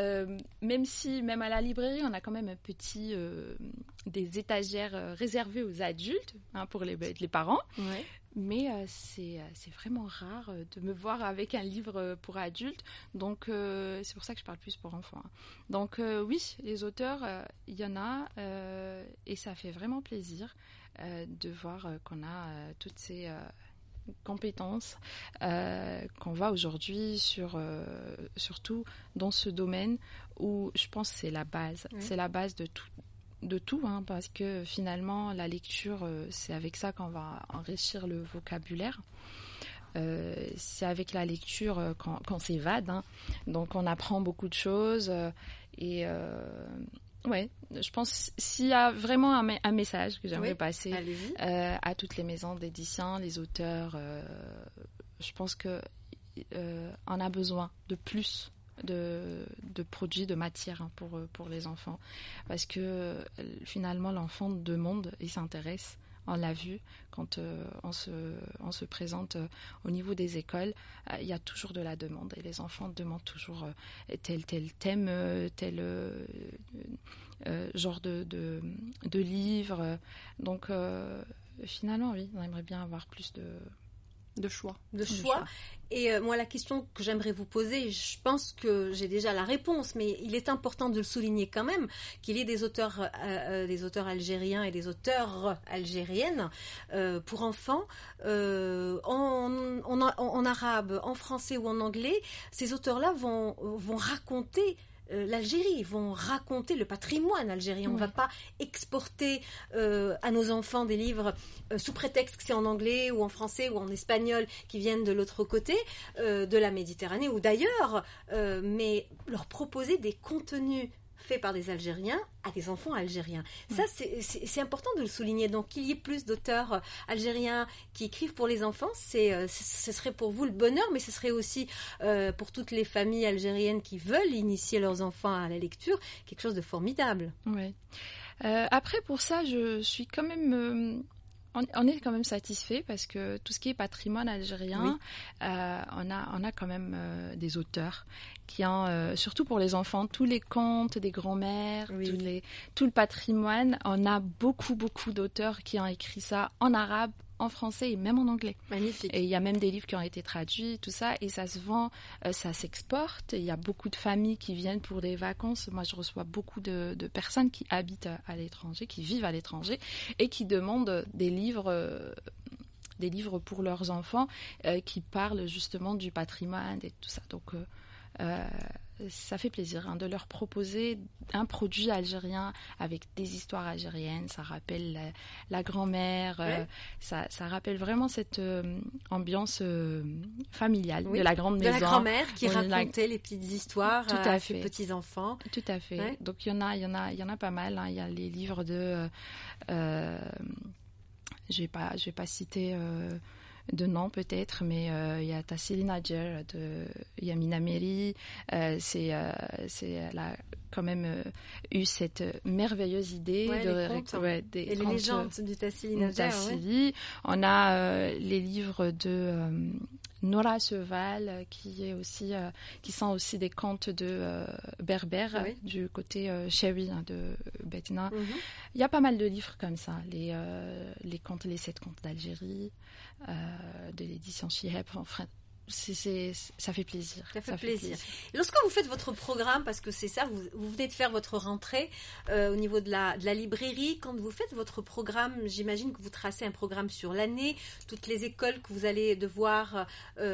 E: même à la librairie, on a quand même des étagères réservées aux adultes, pour les parents. Mais c'est vraiment rare de me voir avec un livre pour adultes, donc c'est pour ça que je parle plus pour enfants. Donc oui, les auteurs, il y en a, et ça fait vraiment plaisir de voir qu'on a toutes ces compétences qu'on voit aujourd'hui surtout dans ce domaine où je pense que c'est la base. C'est la base de tout, parce que finalement la lecture c'est avec ça qu'on va enrichir le vocabulaire. C'est avec la lecture qu'on s'évade, donc on apprend beaucoup de choses et je pense s'il y a vraiment un message que j'aimerais passer à toutes les maisons d'édition, les auteurs, je pense que on a besoin de plus de produits, de matière pour les enfants, parce que finalement l'enfant demande et s'intéresse. On l'a vu quand on se présente au niveau des écoles, il y a toujours de la demande et les enfants demandent toujours tel thème, tel genre de livre. Donc finalement, oui, on aimerait bien avoir plus de choix.
A: Et moi, la question que j'aimerais vous poser, je pense que j'ai déjà la réponse, mais il est important de le souligner quand même, qu'il y ait des auteurs algériens et des auteurs algériennes pour enfants, en arabe, en français ou en anglais. Ces auteurs-là vont raconter l'Algérie, ils vont raconter le patrimoine algérien. On ne va pas exporter à nos enfants des livres sous prétexte que c'est en anglais ou en français ou en espagnol qui viennent de l'autre côté de la Méditerranée ou d'ailleurs, mais leur proposer des contenus fait par des Algériens à des enfants algériens. Ça, c'est important de le souligner. Donc, qu'il y ait plus d'auteurs algériens qui écrivent pour les enfants, ce serait pour vous le bonheur, mais ce serait aussi pour toutes les familles algériennes qui veulent initier leurs enfants à la lecture, quelque chose de formidable.
E: Oui. Après, pour ça, je suis quand même... on est quand même satisfait parce que tout ce qui est patrimoine algérien, on a quand même des auteurs qui ont, surtout pour les enfants, tous les contes des grands-mères, tout le patrimoine. On a beaucoup d'auteurs qui ont écrit ça en arabe, en français et même en anglais.
A: Magnifique.
E: Et il y a même des livres qui ont été traduits, tout ça, et ça se vend, ça s'exporte. Il y a beaucoup de familles qui viennent pour des vacances. Moi, je reçois beaucoup de personnes qui habitent à l'étranger, qui vivent à l'étranger et qui demandent des livres pour leurs enfants qui parlent justement du patrimoine et tout ça. Donc, ça fait plaisir de leur proposer un produit algérien avec des histoires algériennes. Ça rappelle la grand-mère, ça rappelle vraiment cette ambiance familiale de la grande maison.
A: De la grand-mère qui racontait les petites histoires à ses petits-enfants.
E: Tout à fait. Ouais. Donc il y en a pas mal. Il y a les livres de... je vais pas citer... de nom peut-être, mais il y a Tassili Nadjer de Yamina Meri. Elle a quand même eu cette merveilleuse idée
A: des les légendes du Tassili Nadjer.
E: On a les livres de Nora Cheval qui sont aussi des contes de berbères du côté Chewi de Betna. Il y a pas mal de livres comme ça, les 7 contes d'Algérie, de l'édition Chiheb. Enfin, ça fait plaisir.
A: Ça fait plaisir. Et lorsque vous faites votre programme, parce que c'est ça, vous venez de faire votre rentrée au niveau de la librairie, quand vous faites votre programme, j'imagine que vous tracez un programme sur l'année, toutes les écoles que vous allez devoir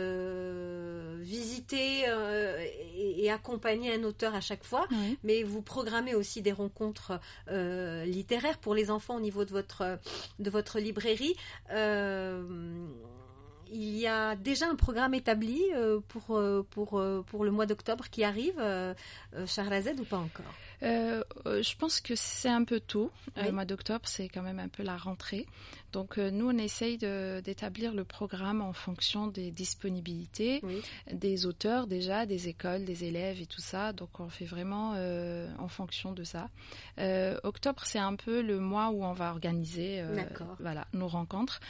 A: visiter et accompagner un auteur à chaque fois, mais vous programmez aussi des rencontres littéraires pour les enfants au niveau de votre librairie. Il y a déjà un programme établi pour le mois d'octobre qui arrive, Shahrazad, ou pas encore?
E: Je pense que c'est un peu tôt. Le mois d'octobre, c'est quand même un peu la rentrée. Donc, nous, on essaye d'établir le programme en fonction des disponibilités des auteurs déjà, des écoles, des élèves et tout ça. Donc, on fait vraiment en fonction de ça. Octobre, c'est un peu le mois où on va organiser nos rencontres.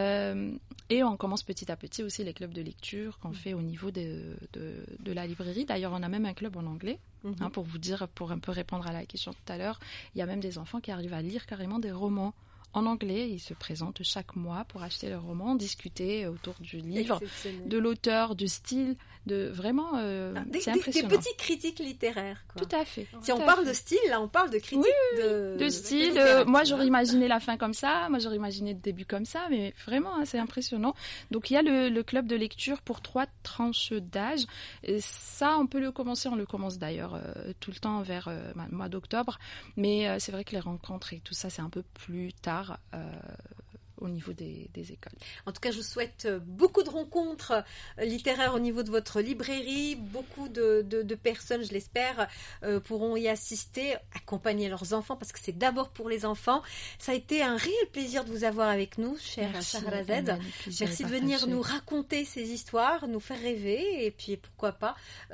E: Et on commence petit à petit aussi les clubs de lecture qu'on fait au niveau de la librairie. D'ailleurs, on a même un club en anglais. Pour vous dire, pour un peu répondre à la question tout à l'heure, il y a même des enfants qui arrivent à lire carrément des romans en anglais. Ils se présentent chaque mois pour acheter leur roman, discuter autour du livre, de l'auteur, du style, vraiment, c'est impressionnant.
A: Des petites critiques littéraires, quoi.
E: Tout à fait.
A: Si on parle de style, là, on parle de critique
E: de style. Moi, j'aurais imaginé la fin comme ça, moi, j'aurais imaginé le début comme ça, mais vraiment, c'est impressionnant. Donc, il y a le club de lecture pour 3 tranches d'âge. Et ça, on le commence d'ailleurs tout le temps vers le mois d'octobre, mais c'est vrai que les rencontres et tout ça, c'est un peu plus tard au niveau des écoles.
A: En tout cas, je vous souhaite beaucoup de rencontres littéraires au niveau de votre librairie. Beaucoup de personnes, je l'espère, pourront y assister, accompagner leurs enfants, parce que c'est d'abord pour les enfants. Ça a été un réel plaisir de vous avoir avec nous, chère Shahrazad. Merci de venir nous raconter ces histoires, nous faire rêver, et puis pourquoi pas,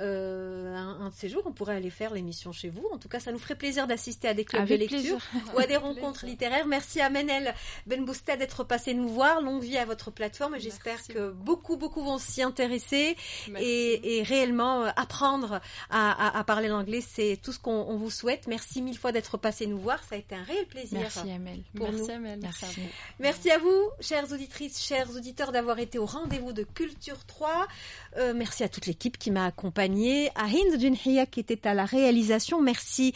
A: un de ces jours, on pourrait aller faire l'émission chez vous. En tout cas, ça nous ferait plaisir d'assister à des clubs de lecture ou à des rencontres littéraires. Merci à Menel Benboustad d'être passé nous voir. Longue vie à votre plateforme. J'espère que beaucoup vont s'y intéresser et réellement apprendre à parler l'anglais. C'est tout ce qu'on vous souhaite. Merci 1000 fois d'être passé nous voir. Ça a été un réel plaisir.
E: Merci Amel.
A: Merci à vous. Merci à vous, chères auditrices, chers auditeurs, d'avoir été au rendez-vous de Culture 3. Merci à toute l'équipe qui m'a accompagnée. À Hind Junhiya qui était à la réalisation. Merci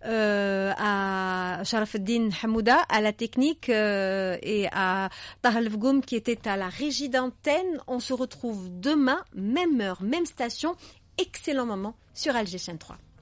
A: à Sharafeddin Hamouda à la technique et à Tahal Fgoum qui était à la régie d'antenne. On se retrouve demain, même heure, même station. Excellent moment sur Alger Chaîne 3.